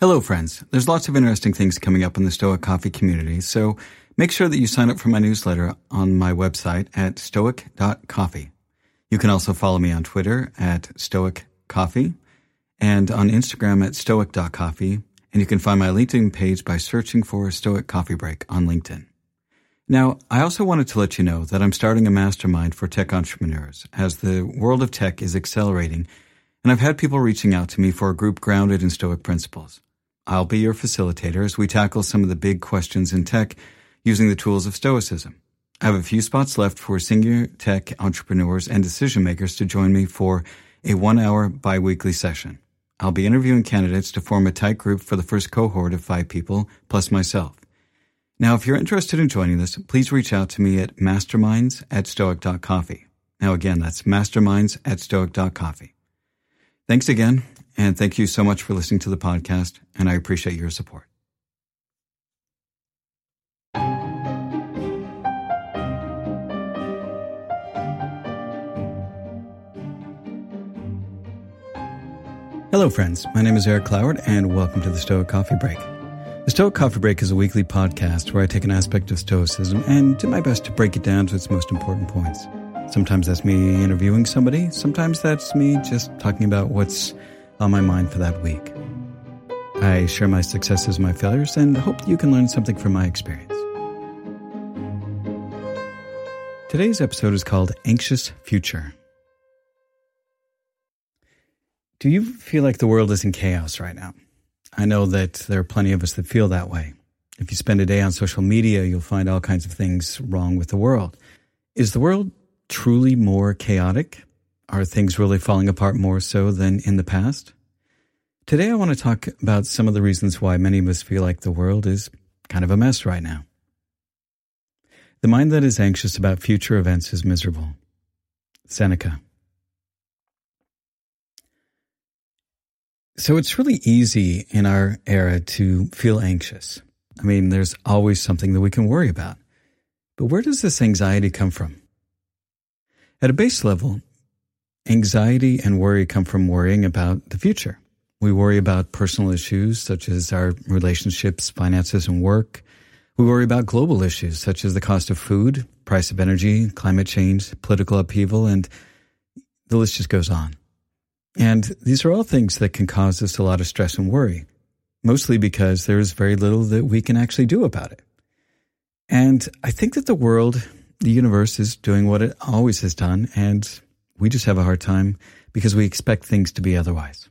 Hello, friends. There's lots of interesting things coming up in the Stoic Coffee community, so make sure that you sign up for my newsletter on my website at stoic.coffee. You can also follow me on Twitter at stoiccoffee and on Instagram at stoic.coffee, and you can find my LinkedIn page by searching for Stoic Coffee Break on LinkedIn. Now, I also wanted to let you know that I'm starting a mastermind for tech entrepreneurs as the world of tech is accelerating, and I've had people reaching out to me for a group grounded in Stoic principles. I'll be your facilitator as we tackle some of the big questions in tech using the tools of Stoicism. I have a few spots left for senior tech entrepreneurs and decision makers to join me for a 1-hour bi-weekly session. I'll be interviewing candidates to form a tight group for the first cohort of 5 people, plus myself. Now, if you're interested in joining this, please reach out to me at masterminds@stoic.coffee. Now, again, that's masterminds@stoic.coffee. Thanks again, and thank you so much for listening to the podcast, and I appreciate your support. Hello, friends. My name is Eric Cloward, and welcome to the Stoic Coffee Break. The Stoic Coffee Break is a weekly podcast where I take an aspect of Stoicism and do my best to break it down to its most important points. Sometimes that's me interviewing somebody. Sometimes that's me just talking about what's on my mind for that week. I share my successes and my failures and hope that you can learn something from my experience. Today's episode is called Anxious Future. Do you feel like the world is in chaos right now? I know that there are plenty of us that feel that way. If you spend a day on social media, you'll find all kinds of things wrong with the world. Is the world truly more chaotic? Are things really falling apart more so than in the past? Today I want to talk about some of the reasons why many of us feel like the world is kind of a mess right now. The mind that is anxious about future events is miserable. Seneca. So it's really easy in our era to feel anxious. I mean, there's always something that we can worry about. But where does this anxiety come from? At a base level, anxiety and worry come from worrying about the future. We worry about personal issues such as our relationships, finances, and work. We worry about global issues such as the cost of food, price of energy, climate change, political upheaval, and the list just goes on. And these are all things that can cause us a lot of stress and worry, mostly because there is very little that we can actually do about it. And I think that the world, the universe, is doing what it always has done, and we just have a hard time because we expect things to be otherwise.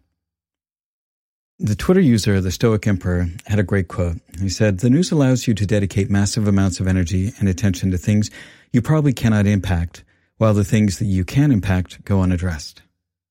The Twitter user, the Stoic Emperor, had a great quote. He said, "The news allows you to dedicate massive amounts of energy and attention to things you probably cannot impact, while the things that you can impact go unaddressed."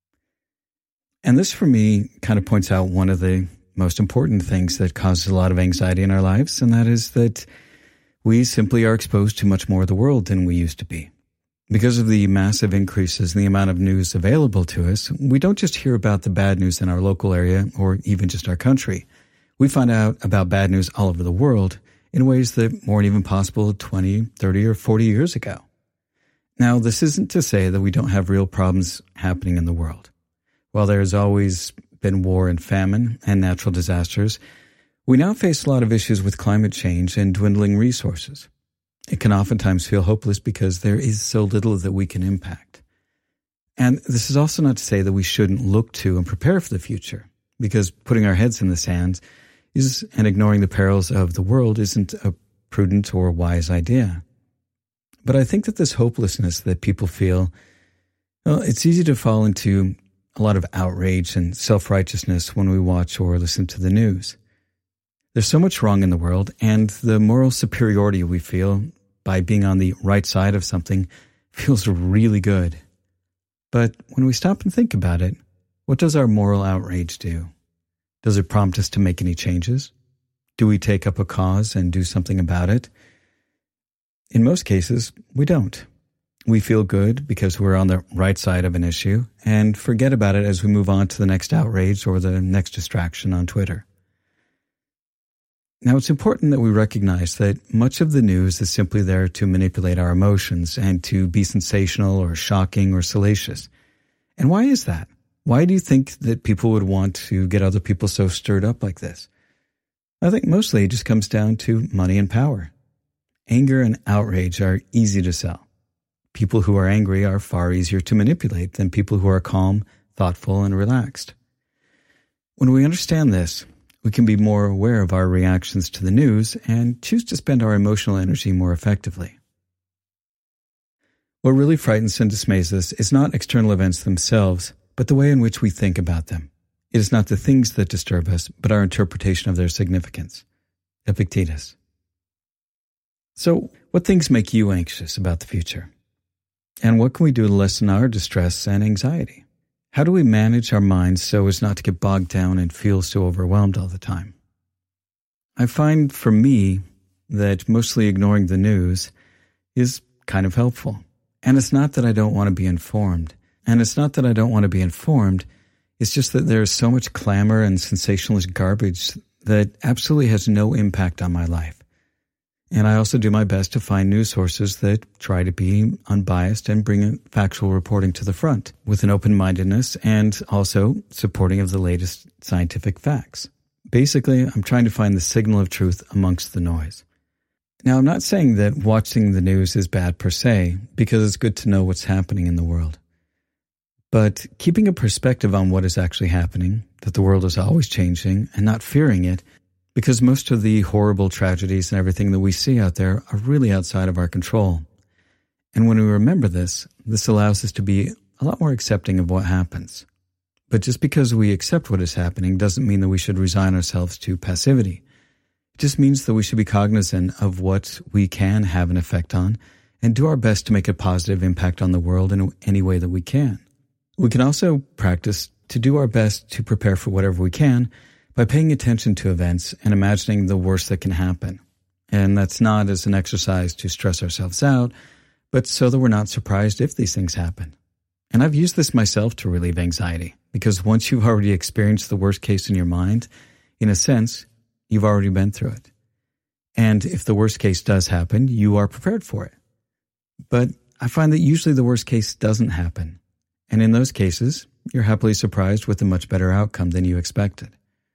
And this, for me, kind of points out one of the most important things that causes a lot of anxiety in our lives, and that is that we simply are exposed to much more of the world than we used to be. Because of the massive increases in the amount of news available to us, we don't just hear about the bad news in our local area or even just our country. We find out about bad news all over the world in ways that weren't even possible 20, 30, or 40 years ago. Now, this isn't to say that we don't have real problems happening in the world. While there has always been war and famine and natural disasters, we now face a lot of issues with climate change and dwindling resources. It can oftentimes feel hopeless because there is so little that we can impact. And this is also not to say that we shouldn't look to and prepare for the future, because putting our heads in the sand and ignoring the perils of the world isn't a prudent or wise idea. But I think that this hopelessness that people feel, well, it's easy to fall into a lot of outrage and self-righteousness when we watch or listen to the news. There's so much wrong in the world, and the moral superiority we feel by being on the right side of something feels really good. But when we stop and think about it, what does our moral outrage do? Does it prompt us to make any changes? Do we take up a cause and do something about it? In most cases, we don't. We feel good because we're on the right side of an issue and forget about it as we move on to the next outrage or the next distraction on Twitter. Now, it's important that we recognize that much of the news is simply there to manipulate our emotions and to be sensational or shocking or salacious. And why is that? Why do you think that people would want to get other people so stirred up like this? I think mostly it just comes down to money and power. Anger and outrage are easy to sell. People who are angry are far easier to manipulate than people who are calm, thoughtful, and relaxed. When we understand this, we can be more aware of our reactions to the news and choose to spend our emotional energy more effectively. What really frightens and dismays us is not external events themselves, but the way in which we think about them. It is not the things that disturb us, but our interpretation of their significance. Epictetus. So, what things make you anxious about the future? And what can we do to lessen our distress and anxiety? How do we manage our minds so as not to get bogged down and feel so overwhelmed all the time? I find for me that mostly ignoring the news is kind of helpful. And it's not that I don't want to be informed. It's just that there is so much clamor and sensationalist garbage that absolutely has no impact on my life. And I also do my best to find news sources that try to be unbiased and bring factual reporting to the front with an open-mindedness and also supporting of the latest scientific facts. Basically, I'm trying to find the signal of truth amongst the noise. Now, I'm not saying that watching the news is bad per se, because it's good to know what's happening in the world. But keeping a perspective on what is actually happening, that the world is always changing, and not fearing it, because most of the horrible tragedies and everything that we see out there are really outside of our control. And when we remember this allows us to be a lot more accepting of what happens. But just because we accept what is happening doesn't mean that we should resign ourselves to passivity. It just means that we should be cognizant of what we can have an effect on and do our best to make a positive impact on the world in any way that we can. We can also practice to do our best to prepare for whatever we can by paying attention to events and imagining the worst that can happen. And that's not as an exercise to stress ourselves out, but so that we're not surprised if these things happen. And I've used this myself to relieve anxiety, because once you've already experienced the worst case in your mind, in a sense, you've already been through it. And if the worst case does happen, you are prepared for it. But I find that usually the worst case doesn't happen. And in those cases, you're happily surprised with a much better outcome than you expected.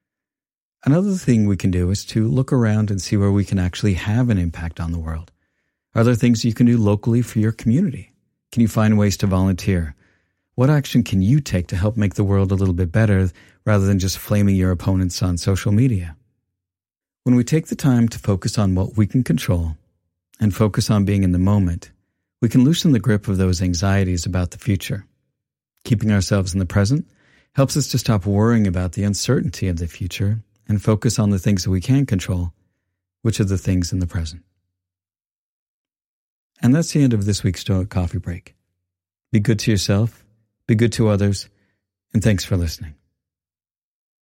Another thing we can do is to look around and see where we can actually have an impact on the world. Are there things you can do locally for your community? Can you find ways to volunteer? What action can you take to help make the world a little bit better rather than just flaming your opponents on social media? When we take the time to focus on what we can control and focus on being in the moment, we can loosen the grip of those anxieties about the future. Keeping ourselves in the present helps us to stop worrying about the uncertainty of the future and focus on the things that we can control, which are the things in the present. And that's the end of this week's Stoic Coffee Break. Be good to yourself, be good to others, and thanks for listening.